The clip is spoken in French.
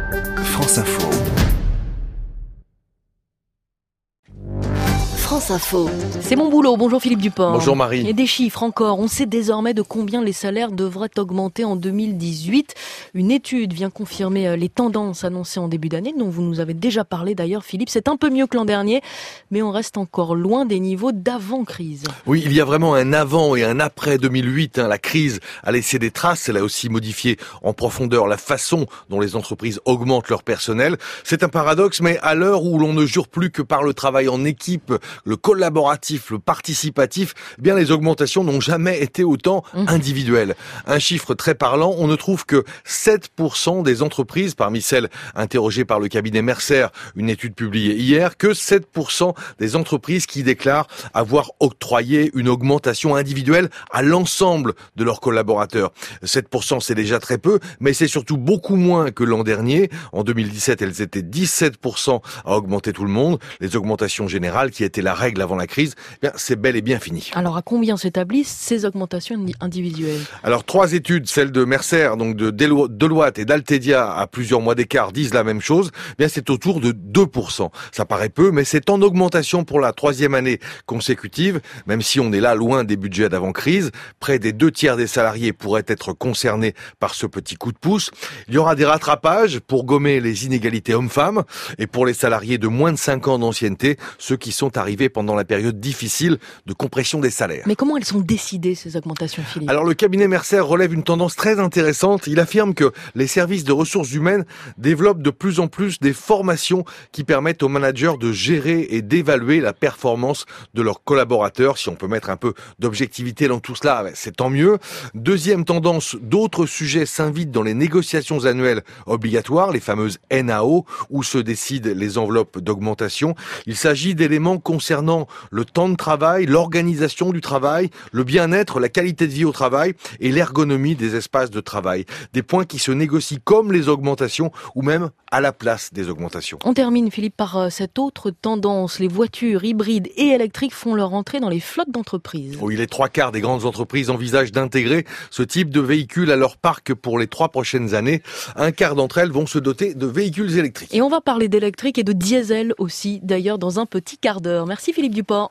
France Info. France Info. C'est mon boulot. Bonjour Philippe Duport. Bonjour Marie. Et des chiffres encore. On sait désormais de combien les salaires devraient augmenter en 2018. Une étude vient confirmer les tendances annoncées en début d'année, dont vous nous avez déjà parlé d'ailleurs Philippe. C'est un peu mieux que l'an dernier, mais on reste encore loin des niveaux d'avant-crise. Oui, il y a vraiment un avant et un après 2008. La crise a laissé des traces. Elle a aussi modifié en profondeur la façon dont les entreprises augmentent leur personnel. C'est un paradoxe, mais à l'heure où l'on ne jure plus que par le travail en équipe, le collaboratif, le participatif, eh bien les augmentations n'ont jamais été autant individuelles. Un chiffre très parlant, on ne trouve que 7% des entreprises, parmi celles interrogées par le cabinet Mercer, une étude publiée hier, que 7% des entreprises qui déclarent avoir octroyé une augmentation individuelle à l'ensemble de leurs collaborateurs. 7%, c'est déjà très peu, mais c'est surtout beaucoup moins que l'an dernier. En 2017, elles étaient 17% à augmenter tout le monde. Les augmentations générales, qui étaient la règle avant la crise, eh bien, c'est bel et bien fini. Alors à combien s'établissent ces augmentations individuelles ? Alors 3 études, celles de Mercer, donc de Deloitte et d'Altedia, à plusieurs mois d'écart, disent la même chose. Eh bien, c'est autour de 2%. Ça paraît peu, mais c'est en augmentation pour la 3e année consécutive, même si on est là loin des budgets d'avant-crise. Près des 2/3 des salariés pourraient être concernés par ce petit coup de pouce. Il y aura des rattrapages pour gommer les inégalités hommes-femmes et pour les salariés de moins de 5 ans d'ancienneté, ceux qui sont arrivés pendant la période difficile de compression des salaires. Mais comment elles sont décidées, ces augmentations, Philippe ? Alors le cabinet Mercer relève une tendance très intéressante. Il affirme que les services de ressources humaines développent de plus en plus des formations qui permettent aux managers de gérer et d'évaluer la performance de leurs collaborateurs. Si on peut mettre un peu d'objectivité dans tout cela, c'est tant mieux. Deuxième tendance, d'autres sujets s'invitent dans les négociations annuelles obligatoires, les fameuses NAO, où se décident les enveloppes d'augmentation. Il s'agit d'éléments concernant le temps de travail, l'organisation du travail, le bien-être, la qualité de vie au travail et l'ergonomie des espaces de travail. Des points qui se négocient comme les augmentations ou même à la place des augmentations. On termine, Philippe, par cette autre tendance. Les voitures hybrides et électriques font leur entrée dans les flottes d'entreprises. Oui, les 3/4 des grandes entreprises envisagent d'intégrer ce type de véhicules à leur parc pour les 3 prochaines années. Un quart d'entre elles vont se doter de véhicules électriques. Et on va parler d'électrique et de diesel aussi, d'ailleurs, dans un petit quart d'heure. Merci Philippe Duport.